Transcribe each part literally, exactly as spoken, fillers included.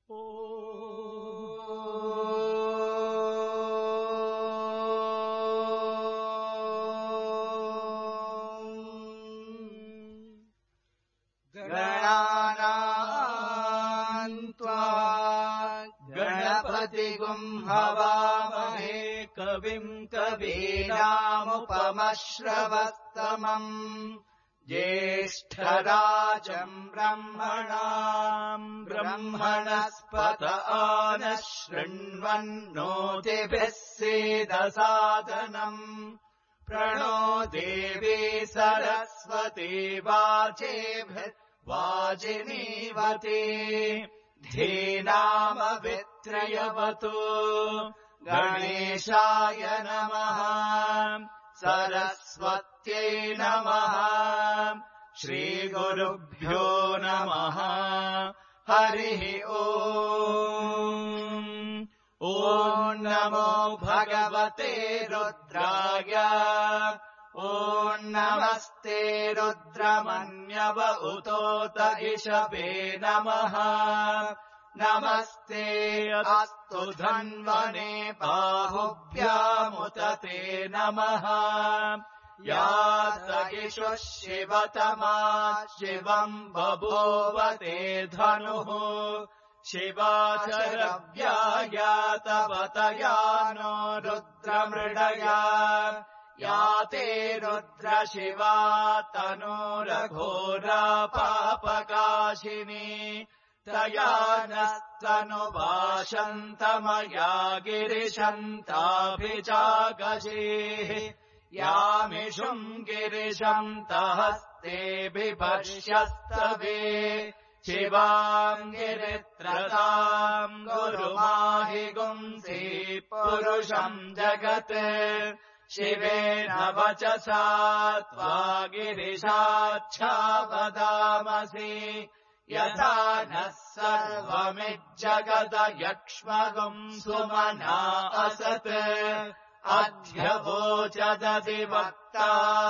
हवामहे कविम् कवीनामुपमश्रवस्तमम् ज्येष्ठराजम् ब्रह्मणाम् ब्रह्मणस्पत आनः शृण्वन्नोतिभिः सीदसादनम् प्रणो देवी सरस्वती वाचेभिः वाजिनीवती धीनामवित्रयवतु गणेशाय नमः सरस्वत्यै नमः श्रीगुरुभ्यो नमः हरिः ओम् ॐ नमो भगवते रुद्राय ॐ नमस्ते रुद्रमन्यव उतोत इषवे नमः नमस्ते अस्तु धन्वने बाहुभ्यामुत ते नमः या सहिषुः शिवतमा शिवम् बभूव ते धनुः शिवाचरव्याया तव तया नो रुद्रमृडया या ते रुद्र शिवा तनूरघोरा पापकाशिनी तया नस्तनुभाषन्तमया गिरिशन्ताभिजागशीः यामिषुम् गिरिशन्तहस्ते बिभर्ष्यस्तवे शिवाम् गिरित्रताम् गुरुमाहि गुंसि पुरुषम् जगत् शिवेन वचसा त्वा गिरिशाच्छावदामसि यथा नः सर्वमिज्जगदयक्ष्मगुम् सुमना असत् अध्यवोचदधिवक्ता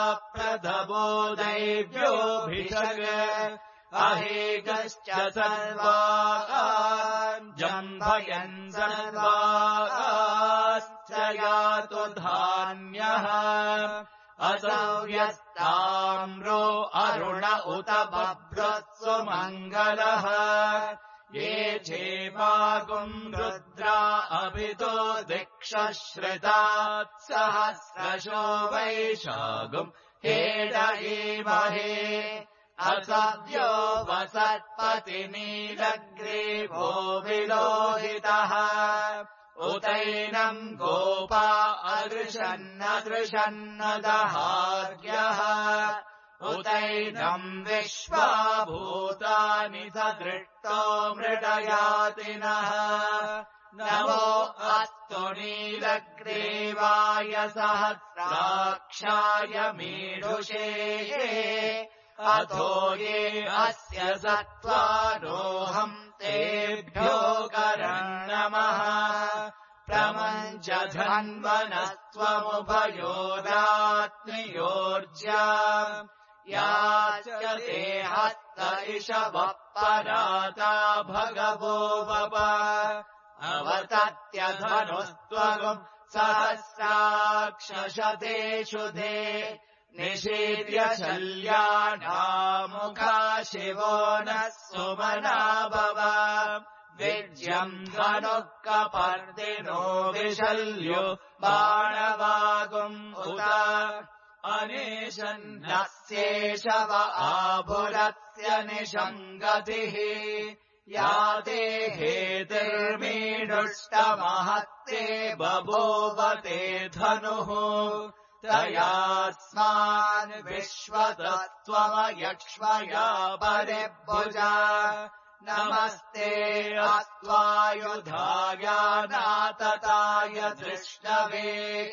प्रदबोदैव्योऽभिषग अहेगश्च सर्वान् जम्भयन् सर्वाश्च यातु धान्यः असव्यस्ताम्रो अरुण उत बभ्रत्सु मङ्गलः ये चेवागुम् रुद्रा अभितो दिक्षश्रितात् सहस्रशो वैशागुम् हेडयेमहे असव्यो वसत्पतिनीलग्रीवो विलोहितः उतैनम् गोपा अदृशन्नदृशन्नदहार्यः उतैनम् विश्वा भूतानि सदृष्टो मृडयातिनः नमो अस्तु नीलग्रीवाय सहस्राक्षाय मीढुषे अथो ये अस्य सत्त्वारोऽहम् तेभ्यो करन्नमः प्रमञ्च धन्वनस्त्वमुभयोरात्मयोर्जा याच्यते हस्त इषवः पराता भगवो वप अवतत्यधनुस्त्वगुम् सहस्राक्षशतेषु धे निषीद्य शल्यानामुखा शिवो नः सुमना भव विज्यम् धनुः कपर्दिनो विशल्यो बाणवागुम् उत अनेशन्नस्येषव आभुरस्य निषङ्गतिः या देहेतिर्मीडुष्टमहत्ते बभूवते धनुः तयास्मान् विश्वतस्त्वमयक्ष्मया परिभुजा नमस्ते अस्त्वायुधाय नातताय दृष्टवे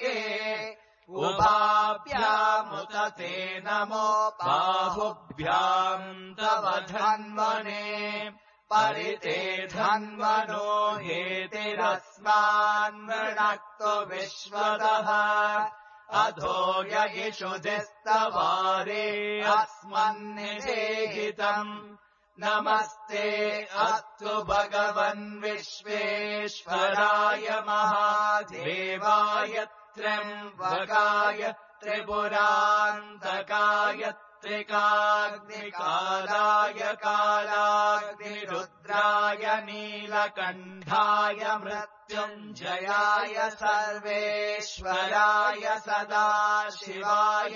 उभाभ्यामुत ते नमो बाहुभ्याम् तव धन्वने परिते धन्वनो हेतिरस्मान् मृणक्तु विश्वतः अधो ययिषुधिस्तवारे अस्मन्निषेहितम् नमस्ते अस्तु भगवन् विश्वेश्वराय महादेवाय त्र्यम्बकाय त्रिपुरान्तकाय त्रिकाग्निकालाय कालाग्निरुद्राय नीलकण्ठाय मृत्युञ्जयाय सर्वेश्वराय सदाशिवाय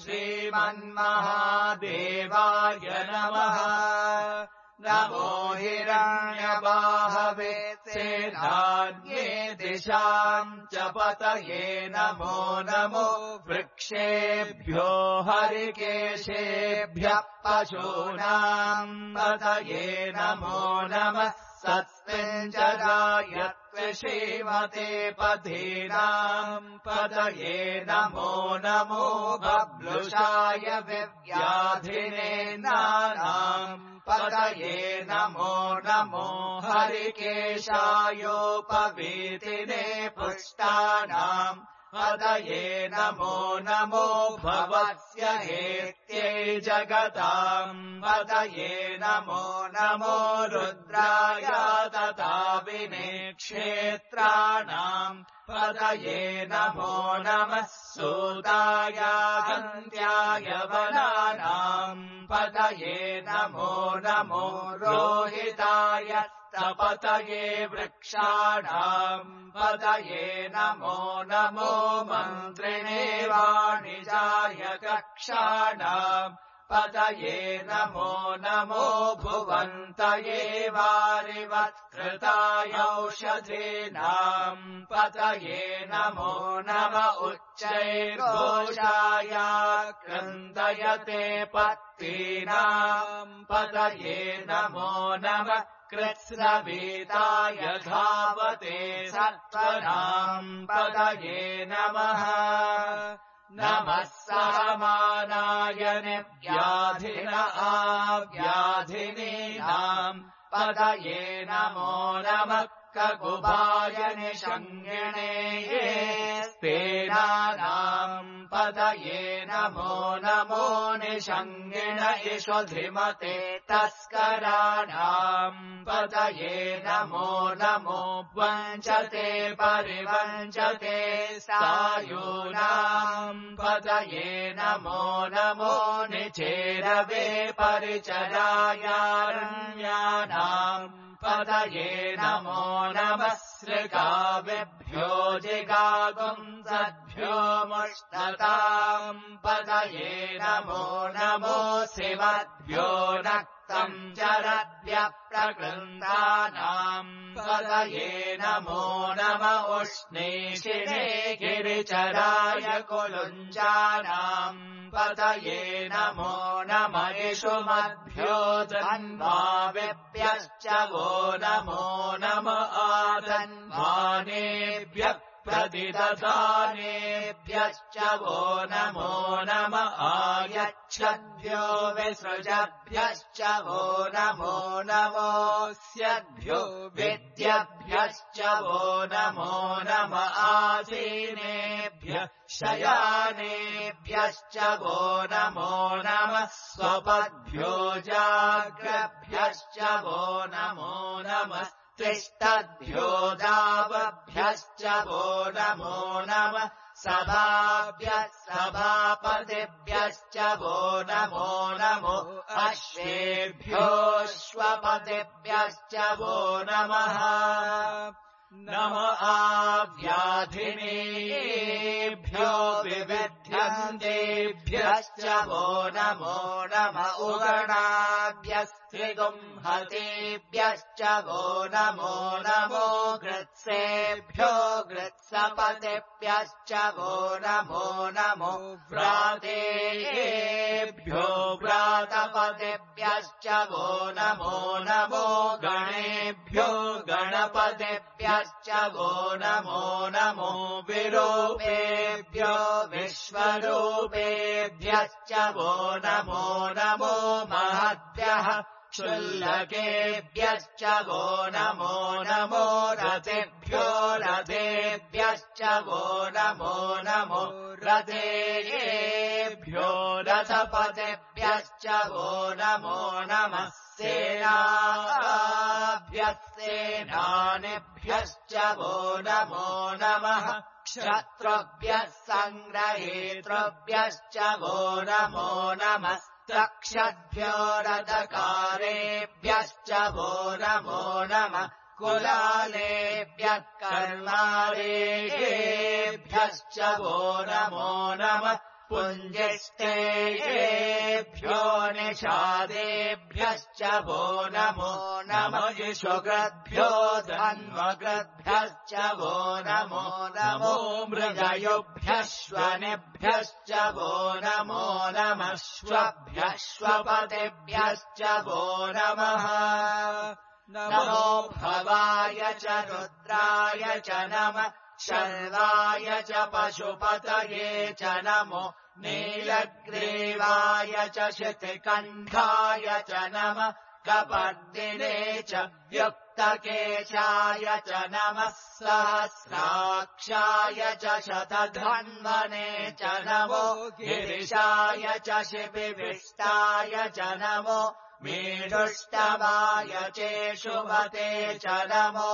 श्रीमन्महादेवाय नमः। नमो हिरण्यबाहवे सेनान्ये दिशाम् च पतये नमो नमो वृक्षेभ्यो हरिकेशेभ्यः पशूनाम् पतये नमो नमः। सत्त्वम् च गायत्वे श्रीमते पथीनाम् पतये नमो नमो बभ्लुषाय विव्याधिने नानाम् पतये नमो नमो हरिकेशायोपवीतिने पुष्टानाम् पतये नमो नमो भवस्य हेत्यै जगताम् पतये नमो नमो रुद्राय तथा विनेक्षेत्राणाम् पतये नमो नमः सूताय गन्त्याय वनानाम् पतये नमो नमो रोहिताय पतये वृक्षाणाम् पतये नमो नमो मन्त्रिणे वाणिजाय कक्षाणाम् पतये नमो नमो भुवन्तये वारिवत्कृताय औषधीनाम् पतये नमो नम उच्चैर्घोषाय क्रन्दयते पत्तीनाम् पतये नमो नमः कृत्स्नवीताय धावते सत्त्वनाम् पतये नमः। नमः सहमानाय निव्याधिन आव्याधिनीनाम् पतये नमो नमः ककुभाय निषङ्गिणे ये स्तेनानाम् पतये नमो नमो निषङ्गिण इषुधिमते तस्कराणाम् पतये नमो नमो वञ्चते परिवञ्चते सायूनाम् पतये नमो नमो निचेरवे परिचरायारण्यानाम् पतये नमो नमः सृगाविभ्यो जिगागुंसद्भ्यो मुष्टताम् पतये नमो नमो शिवद्भ्यो नक्तम् चरद्भ्यः प्रकृन्दानाम् पतये नमो नम उष्णीषिणे गिरिचराय कुलुञ्जानाम् पतये नमो नम इषुमद्भ्यो धन्वाविभ्यश्च वो नमो नम आधन्वानेभ्यः प्रतिदधानेभ्यश्च वो नमो नम आयच्छद्भ्यो विसृजभ्यश्च वो नमो नमोऽस्यद्भ्यो विद्यभ्यश्च वो नमो नम आसीनेभ्यः शयानेभ्यश्च वो नमो नमः स्वपद्भ्यो जाग्रभ्यश्च वो नमो नमः तिष्ठद्भ्यो दावभ्यश्च वो नमो नमः सभाभ्यः सभापतिभ्यश्च वो नमो नमो अश्वेभ्योऽश्वपतिभ्यश्च वो नमः। नम आव्याधिनेभ्यो विविध्यन्तेभ्यश्च वो नमो नम उगणाभ्यस्त्रिगुंहतेभ्यश्च वो नमो नमो गृत्सेभ्यो गृत्सपतिभ्यश्च वो नमो नमो व्रातेभ्यो व्रातपतिभ्यश्च वो नमो नमो गणेभ्यो गणपतिभ्यश्च वो नमो नमो विरूपेभ्यो विश्वरूपेभ्यश्च वो नमो नमो महद्भ्यः क्षुल्लकेभ्यश्च वो नमो नमो रथेभ्यो रथेभ्यश्च वो नमो नमो रथेभ्यो रथपतिभ्यश्च वो नमो नमः सेनाभ्यः सेनानिभ्यश्च वो नमो नमः क्षत्रुभ्यः सङ्ग्रहेतृभ्यश्च वो नमो नमः तक्षद्भ्यो रथकारेभ्यश्च वो नमो नमः कुलालेभ्यः कर्मारेभ्यश्च वो नमो नमः पुञ्जिष्टेभ्यो निषादेभ्यश्च वो नमो नमः यशोग्रद्भ्यो धन्वग्रद्भ्यश्च वो नमो नमो मृगयोभ्यश्वनेभ्यश्च वो नमो नमः श्वभ्यश्वपतिभ्यश्च वो नमः नमो भवाय च रुद्राय च नमः शर्वाय च पशुपतये च नमो नीलग्रीवाय च शितिकण्ठाय च नमः कपर्दिने च युक्तकेशाय च नमः सहस्राक्षाय च शतधन्वने च नमो गिरिशाय च शिबिविष्टाय च नमो मीढुष्टवाय चेषुमते च नमो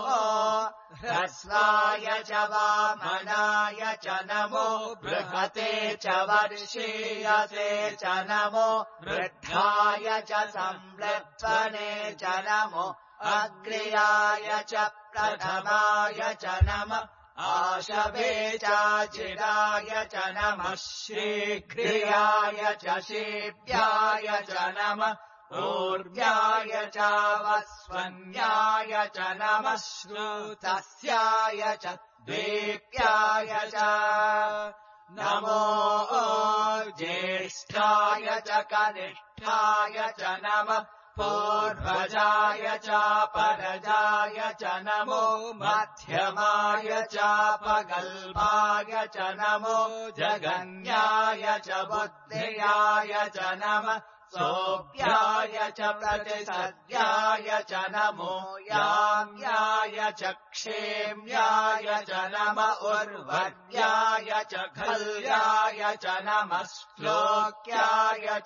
ह्रस्वाय च वामनाय च नमो बृहते च वर्षीयसे च नमो वृद्धाय च संवृत्वने च नमो अग्र्याय च प्रथमाय च नमः आशवे चाचिराय च नमः शीघ्रियाय च शीभ्याय च नमः ऊर्व्याय च वस्वन्याय च नमः श्रुतस्याय च दीप्याय च नमो ज्येष्ठाय च कनिष्ठाय च नमः पूर्वजाय च परजाय च नमो मध्यमाय च पगल्भाय च नमो जगन्याय च बुद्धियाय च नमः सोऽप्याय च प्रतिसद्याय च नमो याम्याय च क्षेम्याय च नमः उर्वर्याय च खल्याय च नमः श्लोक्याय च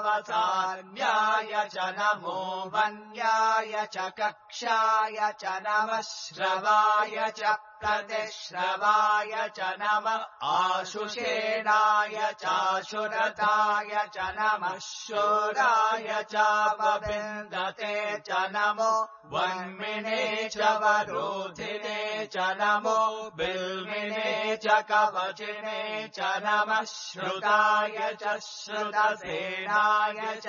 वसान्याय च नमो वन्याय च कक्षाय च नमः श्रवाय च प्रतिश्रवाय च नमः आशुषेणाय चाशुरताय च नमः शूराय च वविन्दते च नमो वन्मिने च वरोधिने च नमो बिल्मिने च कवचिने च नमः श्रुताय च श्रुतसेनाय च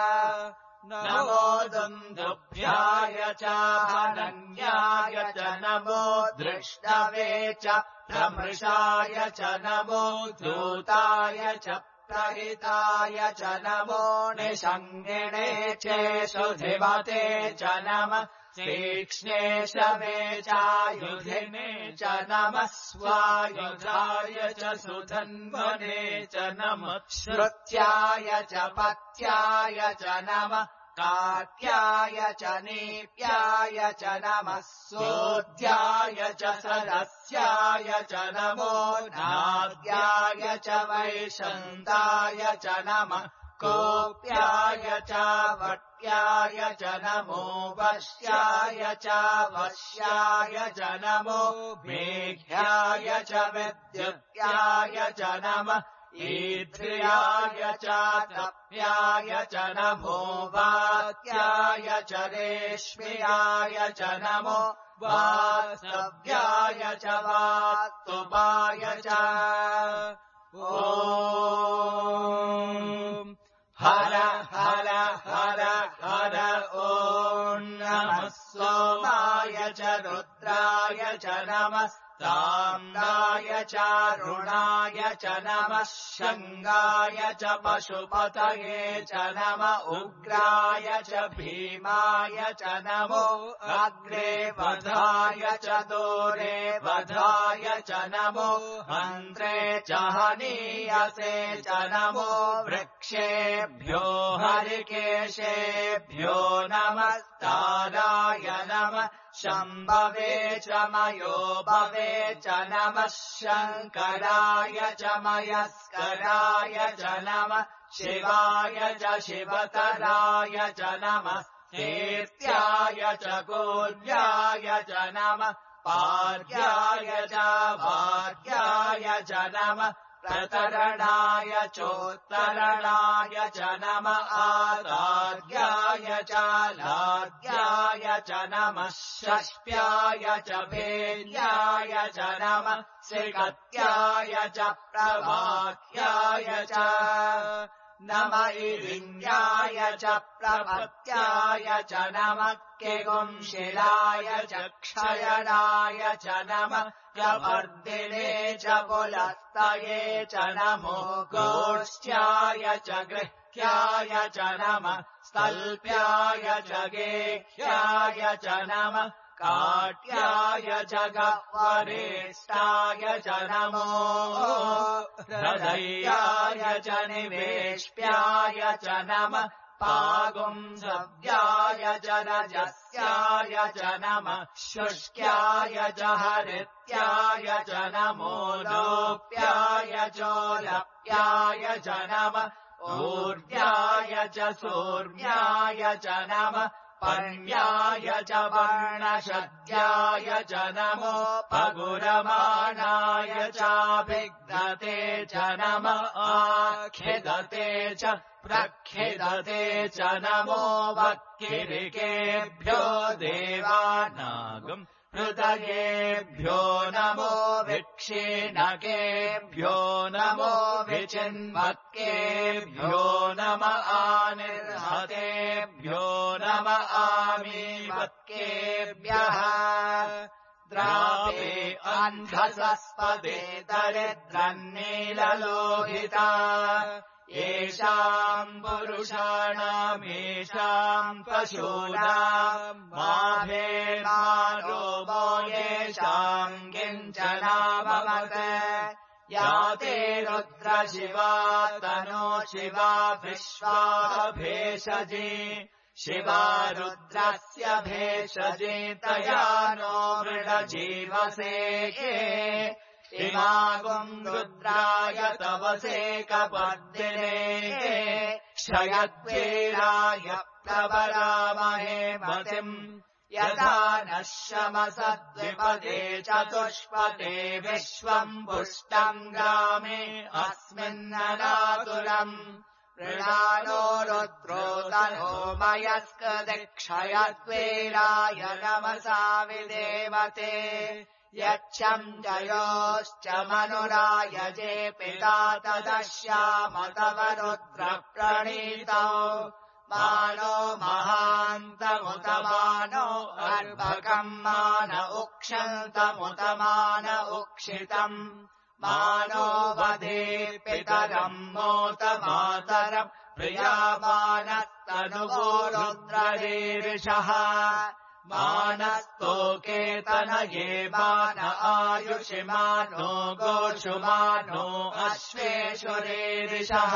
नमो दुन्दुभ्याय च हनन्याय च नमो दृष्टवे च प्रमृषाय च नमो दूताय च प्रहिताय च नमो निषङ्गिणे चेषुधिमते च नमः तीक्ष्णे शवे चायुधिने च नमः स्वायुधाय च सुधन्वने च नमः श्रुत्याय च पत्याय च नमः कात्याय च नीप्याय च नमः सोऽध्याय च सरस्याय च नमो नाद्याय च वैशन्ताय च नमः कोप्याय च वट्याय च नमो वश्याय च वश्याय च नमो मेघ्याय च विद्युत्याय च नमः ईध्र्याय च तप्याय च नमो वात्याय च रेश्म्याय च नमो वास्तव्याय च वास्तुपाय च ॐ हर हर हर हर ॐ नमः सोमाय च रुद्राय च नमः ताम्राय च रुणाय च नमः शङ्गाय च पशुपतये च नमः उग्राय च भीमाय च नमो अग्रे वधाय च दूरे वधाय च नमो अन्त्रे च हनीयसे च नमो वृक्ष वृक्षेभ्यो हरिकेशेभ्यो नमस्ताराय नमः शम्भवे च मयो भवे च नमः शङ्कराय च मयस्कराय च नमः शिवाय च शिवतराय च नमः कीर्त्याय च गूर्याय च नमः पार्याय च भार्याय च नमः प्रतरणाय चोत्तरणाय च नमः आदार्याय च लार्याय च नमः षष्ट्याय च भेर्याय च नमः श्रीगत्याय च प्रभात्याय च नम इरिण्याय च प्रभत्याय च नमः केगुंशिलाय च क्षयणाय च नमः प्रवर्धिने च पुलस्तये च नमो गोष्ठ्याय च गृह्याय च नमः स्तल्प्याय च गेह्याय च नमः काट्याय च गह्वरेष्ठाय च नमो हृदयाय च निवेश्याय च नमः पागुंसव्याय च रजस्याय च नमः शुष्क्याय च हरित्याय च नमो लोप्याय चोलप्याय च नमः ऊर्ध्याय च सूर्याय च नमः पर्याय च वर्णशद्याय च नमो पगुरमाणाय चाभिघ्नते च नमः आखिदते च प्रखिदते च नमो वक्किरिकेभ्यो देवानागम् हृदयेभ्यो नमो विक्षीणकेभ्यो नमो विचिन्वक्केभ्यो नम आनिर्हतेभ्यो नम आमीवक्केभ्यः द्रावे अन्धसस्पदे दरिद्रन्नीललोहिता येषाम् पुरुषाणामेषाम् पशूनाम् माभेर्मारोपो येषाम् किञ्चनाभवत् या ते रुद्रशिवा तनो शिवा विश्वाः भेषजी शिवा रुद्रस्य भेषजी तया नो मृडजीवसे इमागुम् रुद्राय तवसे कपर्दिने क्षयद्वीराय प्रवरामहे मतिम् यथा नः शमसद्विपदे चतुष्पदे विश्वम् पुष्टम् ग्रामे अस्मिन्ननातुरम् मृणालो रुद्रो तनो मयस्कदिक्षयद्वीराय नमसा विदेवते यच्छम् जयोश्च मनुरायजे पिता तदश्याम तव रुद्रप्रणीतौ मानो महान्तमुतमानो अर्भकम् मान उक्षन्तमुतमान उक्षितम् मानो वधे पितरम् मोत मातरम् प्रियामानस्तनुवो रुद्ररीरिषः मानस्तोकेतनये मान आयुषिमानो गोषुमानो अश्वेषुरीरिषः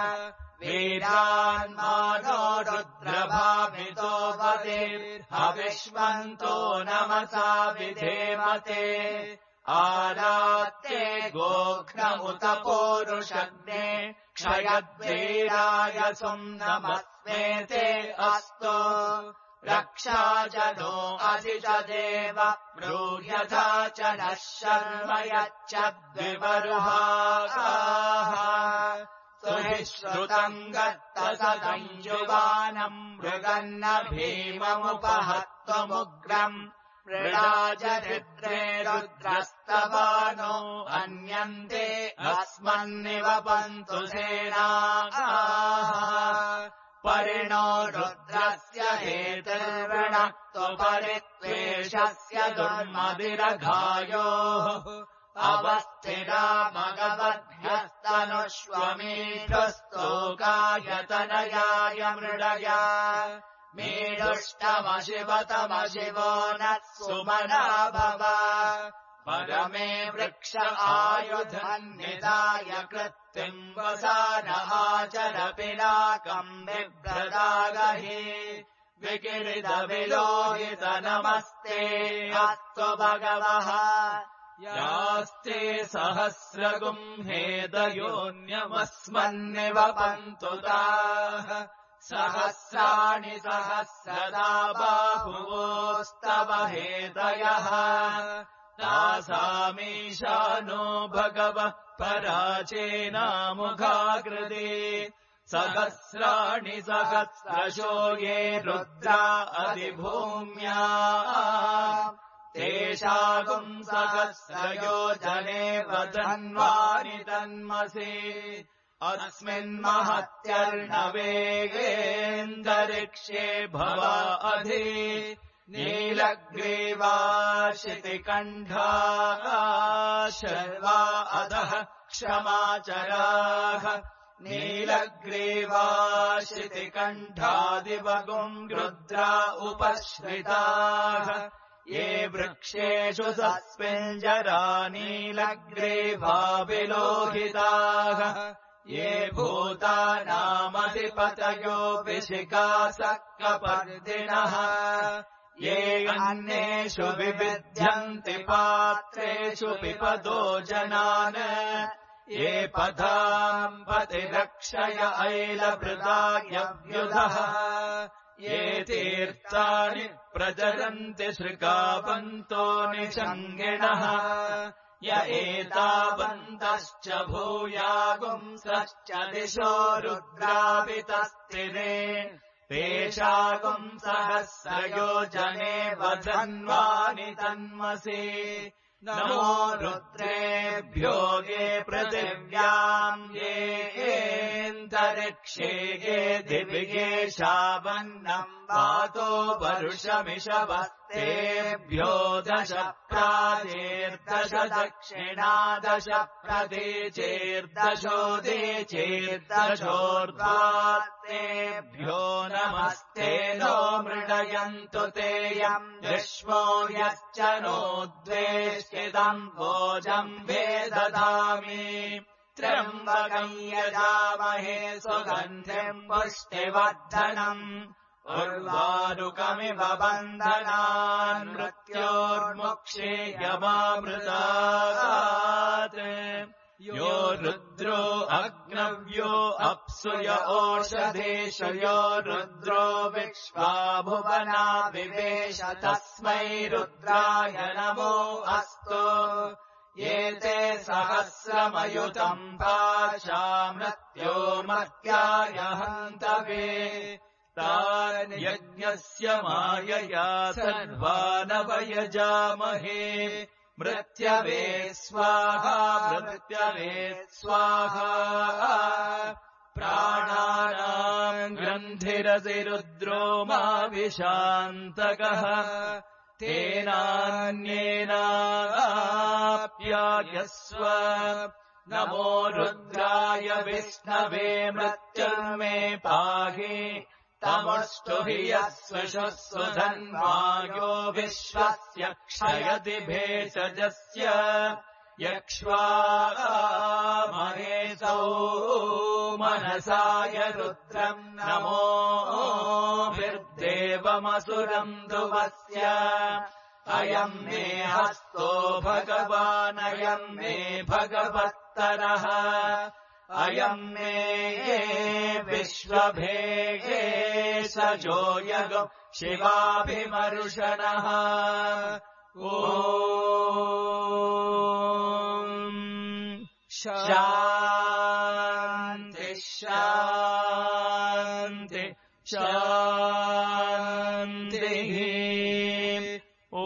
वीरान्मानो रुद्रभामितो वदेर्हविष्मन्तो नमसा विधेमते आरात्ते गोघ्न उत पूरुषग्ने क्षयद्वीराय सुम्नमस्मेते अस्तु रक्षा च नो अधिजदेव ब्रूह्यथा च नः शर्म यच्च द्विबर्हाः सुहिश्रुतम् गत्तसदम् युवानम् मृगन्न भीममुपहत्वमुग्रम् मृडाजरिद्रे रुद्रस्तवानो अन्यन्ते अस्मन्निवपन्तु सेनाः परिणो रुद्रस्य हेतिर्वृणक्तु परित्वेषस्य दुर्मदिरघायोः अवस्थिरामगवद्भ्यस्तनुष्वमीढुस्तोकायतनयाय मृडया मीढुष्टमशिवतमशिवो नः सुमना भव परमे वृक्ष आयुधन्निदाय कृत्तिम् वसान आचरपिनाकम् बिभ्रदागहि विकिरितविलोहित नमस्ते अस्तु भगवः यास्ते सहस्रगुम्हेदयोन्यमस्मन्निवपन्तु ताः सहस्राणि सहस्रदा बाहुवोस्तव हेदयः तासामीशानो भगवः पराचेनामुखाकृते सहस्राणि सहस्रशो ये रुद्रा अधिभूम्या तेषागुम् सहस्रयोजनेव धन्वानि तन्मसि अस्मिन्महत्यर्णवेगेऽन्तरिक्षे भवा अधि नीलग्रीवाशितिकण्ठाः शर्वा अधः क्षमाचराः नीलग्रीवाशितिकण्ठादिवगुम् रुद्रा उपश्रिताः ये वृक्षेषु सस्मिञ्जरा नीलग्रीवा विलोहिताः ये भूतानामधिपतयो विशिखासक्कपर्दिनः ये अन्येषु विविध्यन्ति पात्रेषु पिपदो जनान् ये पदाम् पतिरक्षय ऐलभृदायव्युधः ये तीर्थानि प्रचरन्ति श्रिकावन्तो निषङ्गिणः य एतावन्तश्च भूयागुंसश्च दिशो रुद्रावितस्तिरे तेषागुम् सहस्रयोजनेव धन्वानि तन्मसि नमो रुद्रेभ्यो ये पृथिव्याम् येऽन्तरिक्षे ये दिवि ये शावन्नम् वातो वरुषमिषवस्तेभ्यो दश प्राचेर्दश दक्षिणा दश प्रतीचेर्दशोदीचेर्दशोर्ध्वास्तेभ्यो नमस्ते नो मृडयन्तु तेयम् विश्वो यश्च नो द्वेष्टिदम् भोजम् वेदधामि त्र्यम्बकम् यजामहे सुगन्धिम् पुष्टिवर्धनम् उर्वारुकमिव बन्धनान् मृत्योर्मुक्षेयमामृतात् यो रुद्रो अग्नव्यो अप्सु य ओषधेषु यो रुद्रो विश्वा भुवना विवेश तस्मै रुद्राय नमो अस्तु एते सहस्रमयुतम् पाशा मृत्यो मर्त्याय हन्तवे तान् यज्ञस्य मायया सर्वानवयजामहे मृत्यवे स्वाहा मृत्यवे स्वाहा प्राणानाम् ग्रन्थिरसि रुद्रो मा विशान्तकः तेनान्येनाप्यायस्व नमो रुद्राय विष्णवे मृत्युर्मे पाहि तमुष्टु हि यस्वशस्व धन्वायो विश्वस्य क्षयति भेषजस्य यक्ष्वा महेशौ मनसाय रुद्रम् नमोभिर्देवमसुरम् ध्रुवस्य अयम् मे हस्तो भगवानयम् मे भगवत्तरः अयम् मे विश्वभेगे सजो यगो शिवाभिमर्शनः ॐ शान्ति शान्ति शान्तिः ॐ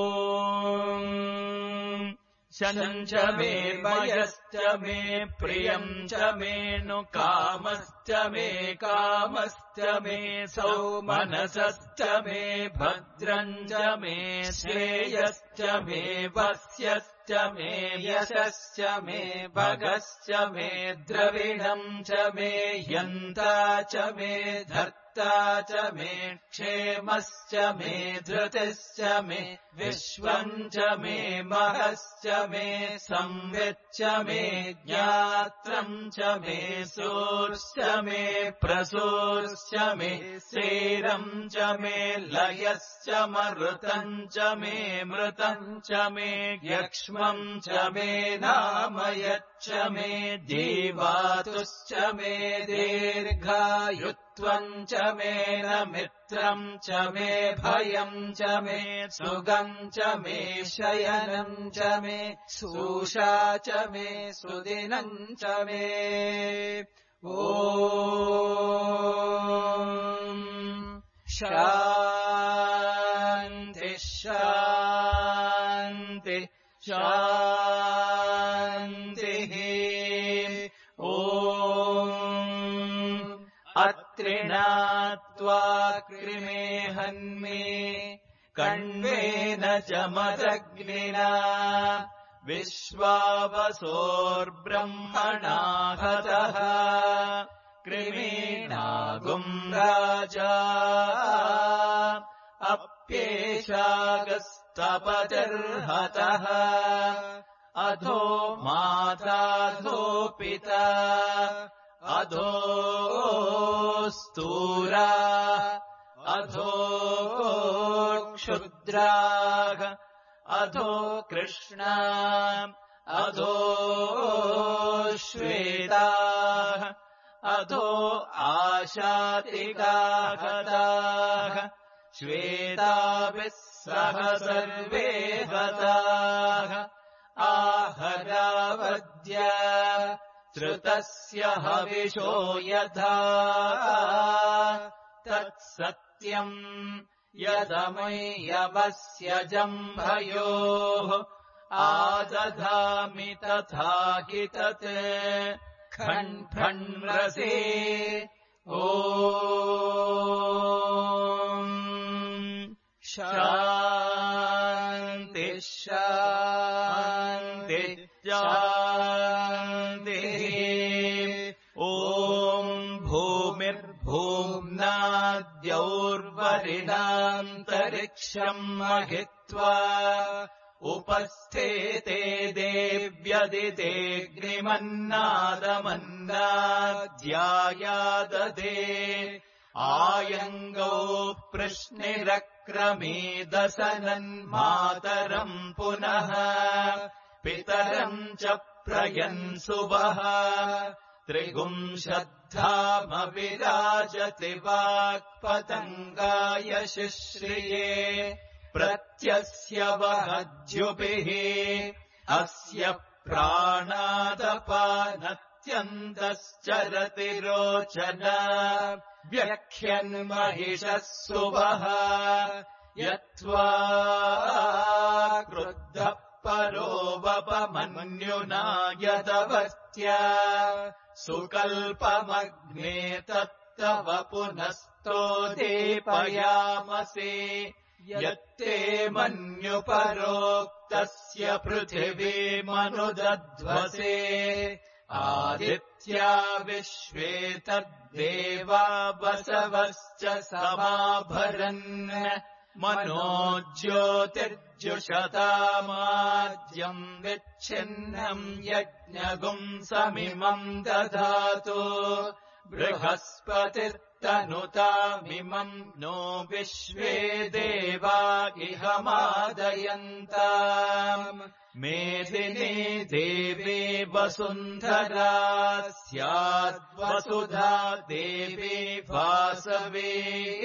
शनम् च मे वयश्च मे प्रियम् च मे नु कामश्च मे कामश्च मे सौमनसश्च मे भद्रम् च मे श्रेयश्च मे वस्यश्च मे यशश्च मे भगश्च मे द्रविणम् च मे यन्ता च मे धर्ता कर्ता च मे क्षेमश्च मे धृतिश्च मे विश्वम् च मे महश्च मे संविच्च मे ज्ञात्रम् च मे सूर्श्च मे प्रसूर्श्च मे स्थिरम् च मे लयश्च मरुतम् च मे मृतम् च मे यक्ष्मम् च मे नामयच्च मे जीवातुश्च मे दीर्घायुत्वम् च मे न मित्रम् च मे भयम् च मे सुगम् च मे शयनम् च मे सूषा च मे सुदिनम् च मे ॐ शान्ति शान्ति शान्तिः ॐ अत्रिणात्वा कृमे हन्मे कण्वेन च मदग्निना विश्वावसोर्ब्रह्मणा हतः कृमीणागुम् राजा अप्येषागस्तपतिर्हतः अधो माताधो पिता अधो स्तूरा अधो क्षुद्राः अधो कृष्णा अधो श्वेताः अधो आशातिकागताः श्वेताभिः सह सर्वे हताः आहरावद्य श्रुतस्य हविषो यथा तत्सत्यम् यदमय्यवस्य जम्भयोः आदधामि तथा हि तत् खण्डन्रसे ॐ शान्ति शान्ति शान्तिः ॐ भूमिर्भूम्नाद्यौर्वरिणान्तरिक्षम् महित्वा उपस्थेते देव्यदितेऽग्निमन्नादमन्नाद्यायादधे आयङ्गौ प्रश्निरक्रमीदसनन्मातरम् पुनः पितरम् च प्रयन्सुवः त्रिगुंशद्धामविराजति वाक्पतङ्गाय शिश्रिये प्रत्यस्य वहद्युभिः अस्य प्राणादपानत्यन्तश्चरति रोचना व्यख्यन्महिषः सुवः यत्त्वा क्रुद्धः परोवपमन्युना यदवत्या सुकल्पमग्ने तत्तव पुनस्तोदीपयामसि यत्ते मन्युपरोक्तस्य पृथिवीमनुदध्वसे आदित्या विश्वे तद्देवा वसवश्च समाभरन् मनो ज्योतिर्जुषतामाद्यम् विच्छिन्नम् यज्ञगुम् समिमम् दधातु बृहस्पतिर्तनुतामिमम् नो विश्वे देवा इह मादयन्ताम् मेदिनी देवी वसुन्धरा स्याद्वसुधा देवी वासवी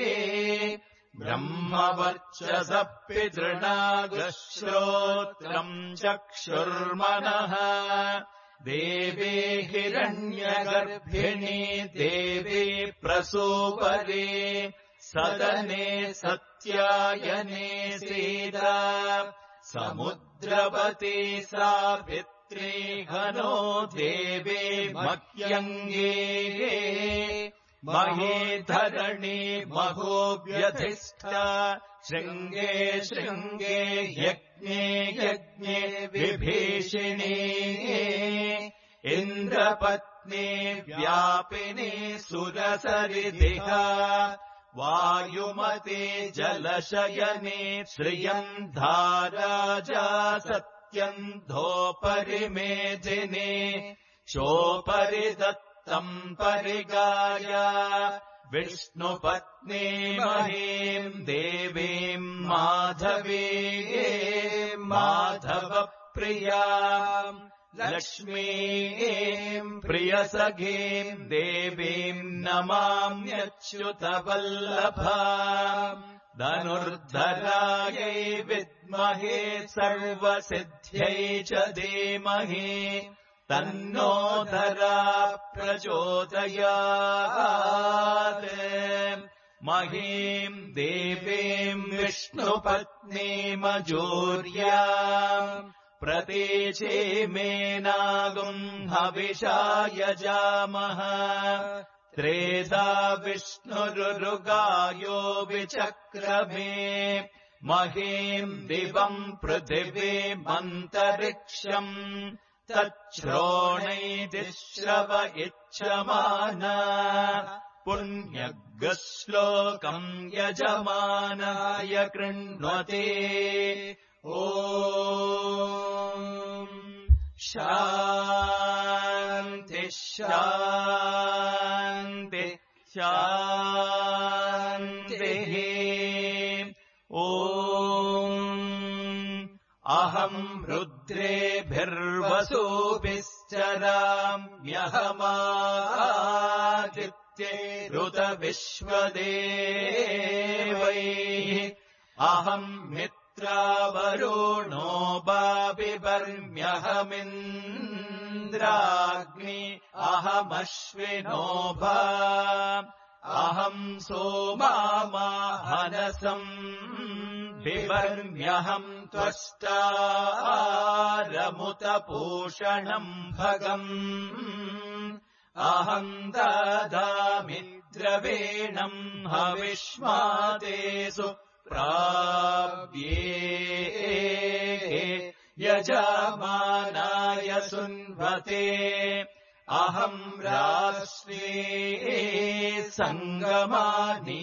ब्रह्मवर्चसः पितृणागश्रोत्रम् चक्षुर्मनः देवी हिरण्यगर्भिणी देवी प्रसूपरी सदने सत्यायने सीता समुद्रवती सावित्री घनो देवी मह्यङ्गी महीधरणी महोव्यधिष्ठा शृङ्गे शृङ्गे यज्ञे यज्ञे विभीषिणी इन्द्रपत्नी पत्नी व्यापिनी सुरसरिदिह वायुमती जलशयनी श्रियम् धाराजा सत्यन्धोपरिमेधिनी चोपरि दत्तम् परिगाय विष्णुपत्नी महीम् देवीम् माधवीम् माधवप्रियाम् लक्ष्मीम् प्रियसखीम् देवीम् नमाम्यच्युतवल्लभाम् धनुर्धरायै विद्महे सर्वसिद्ध्यै च धीमहि तन्नो धरा प्रचोदयात् महीम् देवीम् विष्णुपत्नीमजूर्याम् प्रतीचीमेनागुम् हविषा यजामः त्रेधा विष्णुरुरुगायो विचक्रमे महीम् दिवम् पृथिवीमन्तरिक्षम् तच्छ्रोणैतिश्रव इच्छमाना पुण्यग्श्लोकम् यजमानाय कृण्वते ॐ शान्ति शान्ति शान्तिः ॐ अहम् रुद्रेभिर्वसूभिश्चराम्यहमादित्यैरुतविश्वदेवैः अहम् मित्रावरुणो बाबिवर्म्यहमिन्द्राग्नि अहमश्विनो भा अहम् सोमामाहनसम् बिवर्म्यहम् त्वष्टारमुतपूषणम् भगम् अहम् ददामि द्रवीणम् हविष्मातेषु प्राप्ये यजमानाय सुन्वते अहम् राष्ट्रे सङ्गमानि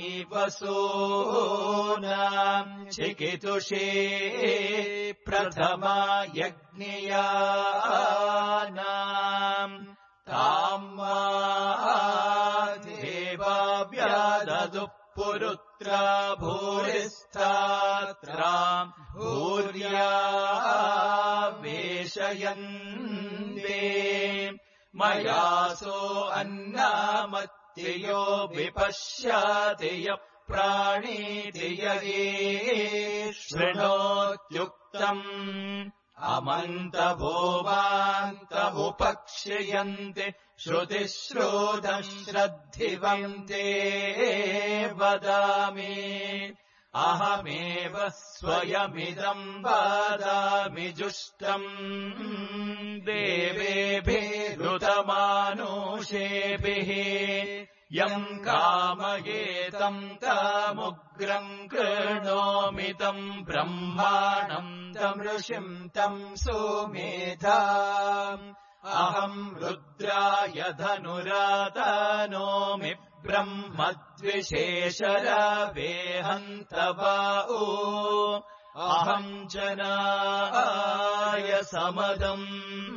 वसूनाम् चिकितुषे प्रथमा यज्ञियानाम् ताम् मा देवाव्याददुः पुरुत्रा भूरिस्थात्राम् भूर्या वेशयन्ते मयासो अन्नामत्ययो विपश्याति यः प्राणीति ये शृणोत्युक्तम् अमन्तभूमान्तमुपक्षयन्ति श्रुतिश्रोतम् श्रद्धिवन्ते वदामि अहमेव स्वयमिदम् वदामि जुष्टम् देवेभिरुतमानुषेभिः यम् कामयेतम् तामुग्रम् कृणोमि तम् ब्रह्माणम् तमृषिम् तम् सुमेधाम् अहम् रुद्राय धनुरातनोमि ब्रह्मद्विशेषरवेहन्तवाओ अहम् जनाय समदम्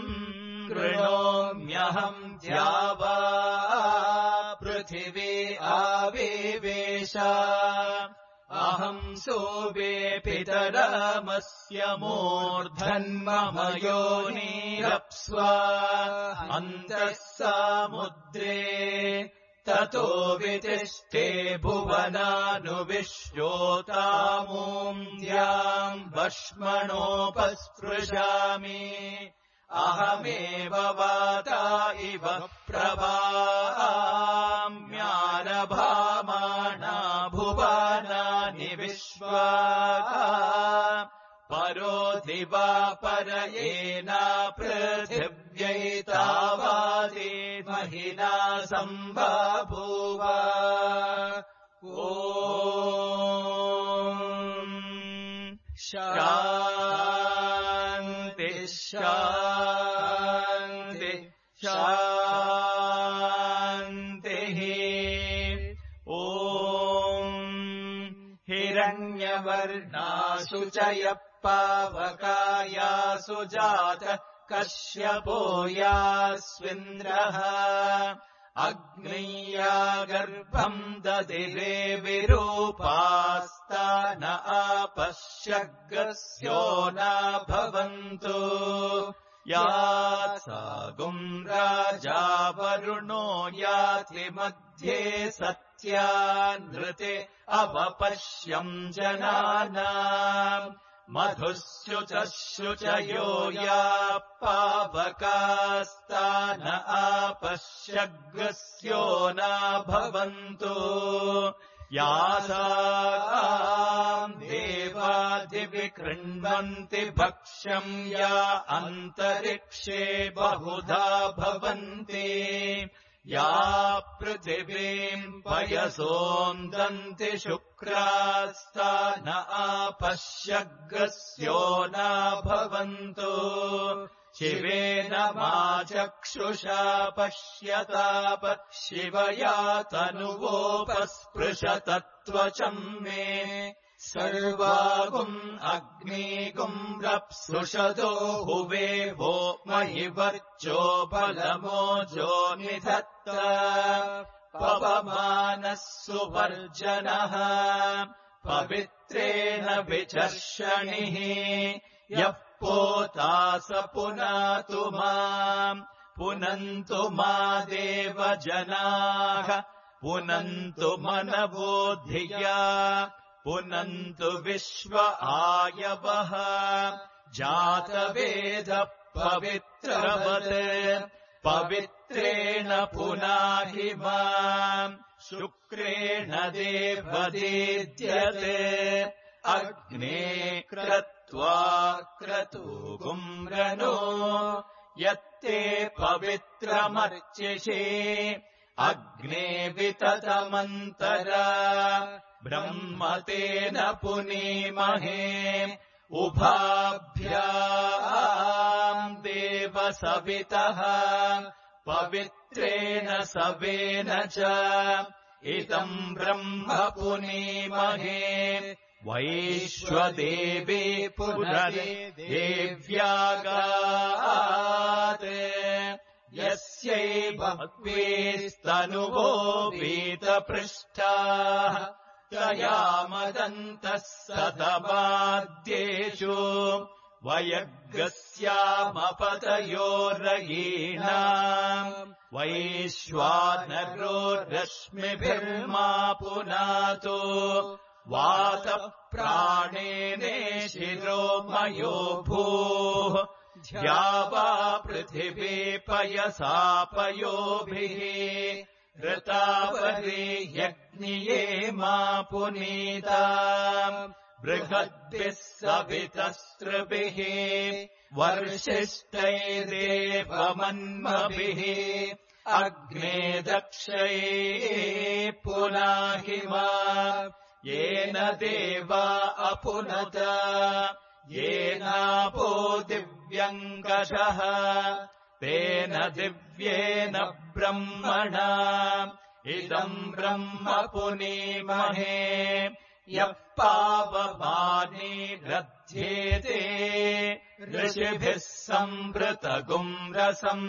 कृणोम्यहम् द्यावा पृथिवी आविवेश अहम् सोवे पितरमस्य मूर्धन्मम योनिरप्स्वा अन्तः समुद्रे ततो वितिष्ठे भुवनानुविश्योतामून्द्याम् वश्मणोपस्पृशामि अहमेव वाता इव प्रभाम्यानभामाना भुवनानि विश्वा परोधि वा परयेना पृथिव्यै तावादि महिना सम्बभूव ॐ शान्ति शान्ति शान्ति आशु च यः पावकायासु जातः कश्यपो यास्विन्द्रः अग्निया गर्भम् ददिरे विरूपास्तान आपश्यग्रस्यो न भवन्तु यासागुम् राजा वरुणो याति मध्ये सत्यानृते अवपश्यम् जनानाम् मधुस्युचशुचयो या पावकास्तान आपश्यग्रस्यो न भवन्तु यासाम् देवादिविकृण्वन्ति भक्ष्यम् या अन्तरिक्षे बहुधा भवन्ति या पृथिवीम् पयसोन्दन्ति शुक्रास्तान आपश्यग्रस्यो न भवन्तु शिवेन मा चक्षुषा पश्यताप शिवया तनुवोपस्पृशतत्वचम् मे सर्वागुम् अग्निगुम् रप्सुषदो हुवे वो मयि वर्चोपलमोजो निधत्त पवमानः सुवर्जनः पवित्रेण विचर्षणिः यः पोता स पुनातु माम् पुनन्तु मा देवजनाः पुनन्तु मनवो धिया पुनन्तु विश्व आयवः जातवेदः पवित्रवत् पवित्रेण पुनाहि माम् शुक्रेण देवदीद्यते अग्ने क्रत्वा क्रतुगुम्रनो यत्ते पवित्रमर्चिषे अग्ने विततमन्तरा ब्रह्मतेन पुनीमहे उभाभ्याम् देवसवितः पवित्रेण सवेन च इदम् ब्रह्म पुनीमहे वैश्वदेवे पुनरे देव्यागात् यस्यै भक्वेस्तनुवो वीतपृष्ठाः तया मदन्तः सतमाद्येषु वयग्रस्यामपतयोरयीणाम् वैश्वानरो रश्मिभिर्मा पुनातो वातप्राणेने शिरो मयो भूः ध्यावा पृथिवी पयसापयोभिः ऋतावरे यज्ञिये मा पुनीता बृहद्भिः सवितस्त्रिभिः वर्षिष्ठैरेवमन्मभिः अग्ने दक्षये पुनाहि मा येन देवा अपुनत येनापो दिव्यङ्गशः तेन दिव्येन ब्रह्मणा इदम् ब्रह्म पुनीमहे यः पावमानी रथ्येते ऋषिभिः संवृतगुम् रसम्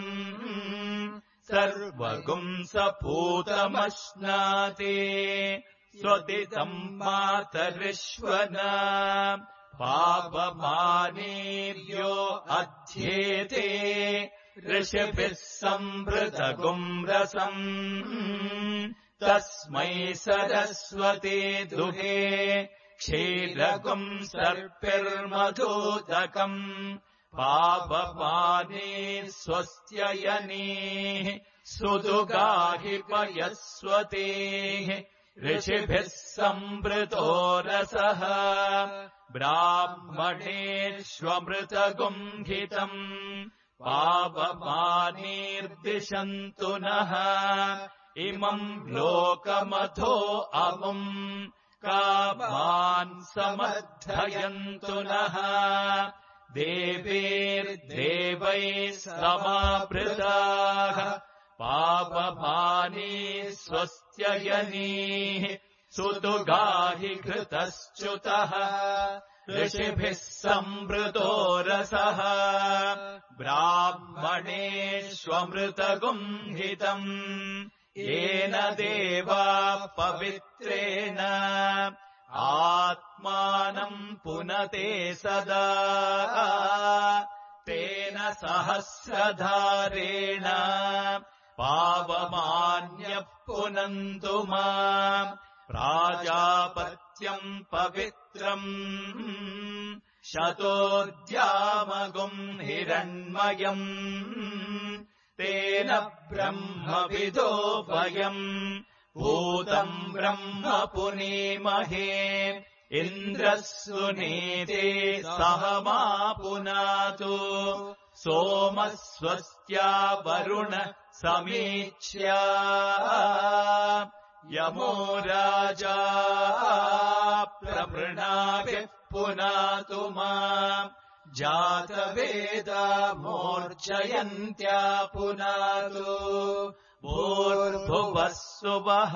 सर्वगुम् सपूतमश्नाति स्वदितम् मातरिष्वना पावमानीर्यो अध्येते ऋषिभिः संवृतगुम् रसम् तस्मै सरस्वती दुहे क्षीरगुम् सर्पिर्मधूतकम् पावमानी स्वस्त्ययनीः सुदुगाहि पयस्वतीः ऋषिभिः संवृतो रसः ब्राह्मणेष्वमृतगुम्हितम् पावमानीर्दिशन्तु नः इमम् लोकमथो अमुम् कामान् समर्थयन्तु नः देवीर्देवैः समावृताः पावमानी स्वस्त्ययनीः सुदुगाहि घृतश्च्युतः ऋषिभिः संवृतो रसः ब्राह्मणेष्वमृतगुम्हितम् येन देवा पवित्रेण आत्मानम् पुनते सदा तेन सहस्रधारेण पावमान्यः पुनन्तु माम् प्राजापत्यम् पवित्रम् शतोद्यामगुम् हिरण्मयम् तेन ब्रह्मविदो वयम् भूतम् ब्रह्म पुनीमहे इन्द्रः सुनीते सह मा पुनातु सोमः स्वस्त्या वरुण समीक्ष्या यमो राजा प्रवृणाभिः पुनातु माम् जातवेदा मोर्जयन्त्या पुनातु भूर्भुवः सुवः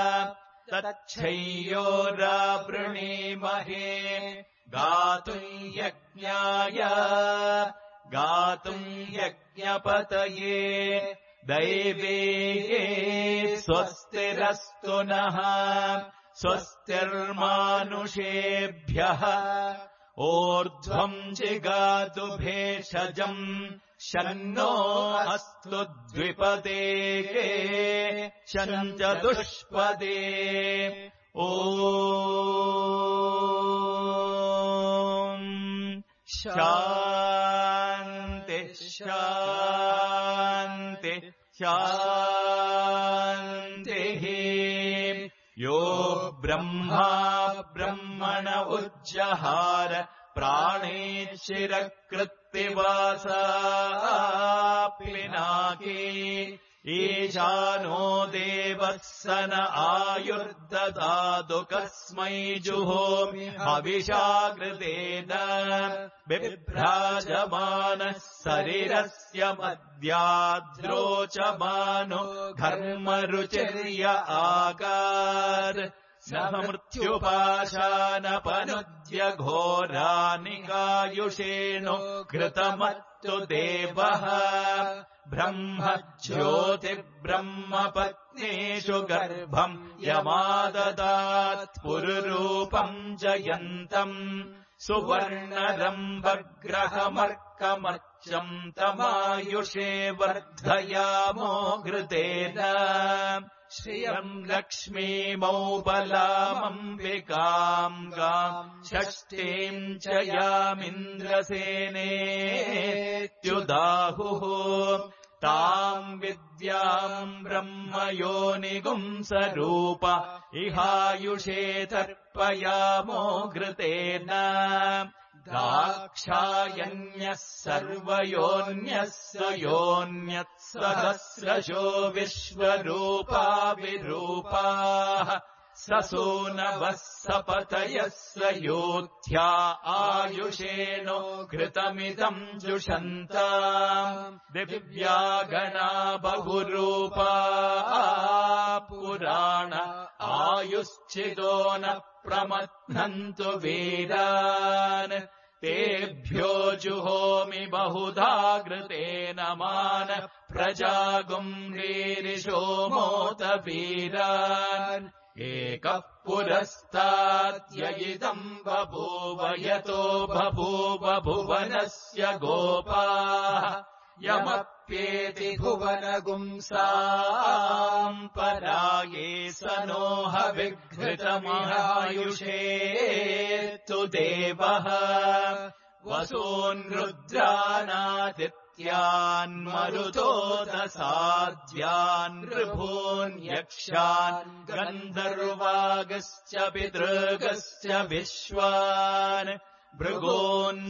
तच्छय्योरावृणीमहे गातुम् यज्ञाय गातुम् यज्ञपतये दैवे स्वस्तिरस्तु नः स्वस्तिर्मानुषेभ्यः ऊर्ध्वम् जिगातु भेषजम् शन्नो अस्तु द्विपदे शम् चतुष्पदे ॐ शान्ति शान्ति शान्तिः यो ब्रह्मा ब्रह्मण उज्जहार प्राणेशिरकृत्तिवासा पिनाकी ईशानो देवः स न आयुर्ददातु कस्मै जुहोमि हविषाकृतेन बिभ्राजमानः शरीरस्य मद्याद्रोचमानो घर्मरुचिर्य आकार स मृत्युपाशानपनुद्य घोरानिकायुषेणो घृतमत्तु देवः ब्रह्म ज्योतिब्रह्मपत्नीषु गर्भम् यमाददात् पुरुरूपम् जयन्तम् सुवर्णरम्भग्रहमर्कमर्चम् तमायुषे वर्धयामो घृतेन श्रियम् लक्ष्मीमौबलामम्बिकाम् गाम् षष्ठीम् च यामिन्द्रसेनेत्युदाहुः ताम् विद्याम् ब्रह्मयोनिगुंसरूप इहायुषे तर्पयामो घृतेन दाक्षायण्यः सर्वयोन्यस्य योन्यत्सहस्रशो विश्वरूपा विरूपाः ससूनवः सपतयः स योध्या आयुषेणो घृतमिदम् जुषन्ताम् दिव्यागणा बहुरूपा पुराण आयुश्चिदो न प्रमथ्नन्तु वीरान् तेभ्यो जुहोमि बहुधा घृतेन मान प्रजागुम् वीरिशोमोत वीरान् एकः पुरस्ताद्ययिदम् बभूव यतो बभूव भुवनस्य गोपाः यमप्येति भुवनगुंसाम् पराये स नोह विघृतमहायुषेत्तु देवः वसून् रुद्रानादित्यान् मरुतोदसाध्यान् ऋभून् यक्षान् गन्धर्वागश्च पितृगश्च विश्वान् भृगून्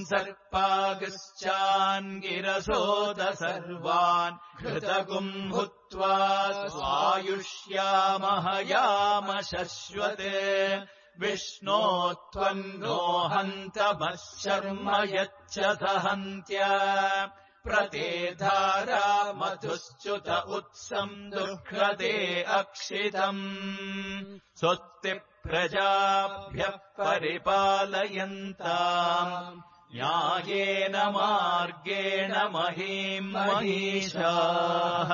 सर्पागश्चान्गिरसोद सर्वान् घृतगुम् भूत्वा स्वायुष्यामः याम शश्वते विष्णो त्वन्नो हन्तमः शर्म यच्च हन्त्य प्रते धारा मधुश्च्युत उत्सम् दुःखदे अक्षितम् स्वस्ति प्रजाभ्यः परिपालयन्ताम् न्यायेन मार्गेण महीम् महिषाः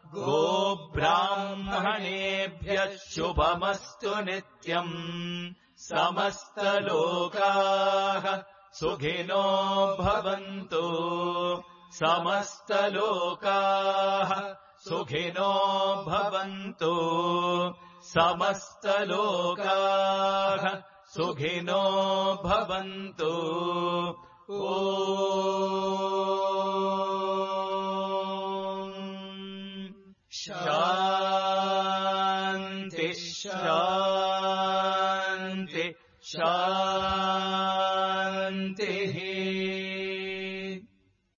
गोब्राह्मणेभ्यः शुभमस्तु नित्यम् समस्तलोकाः सुखिनो भवन्तु समस्तलोकाः सुखिनो भवन्तु समस्तलोकाः सुखिनो भवन्तु ॐ शान्ति शान्ति शान्तिः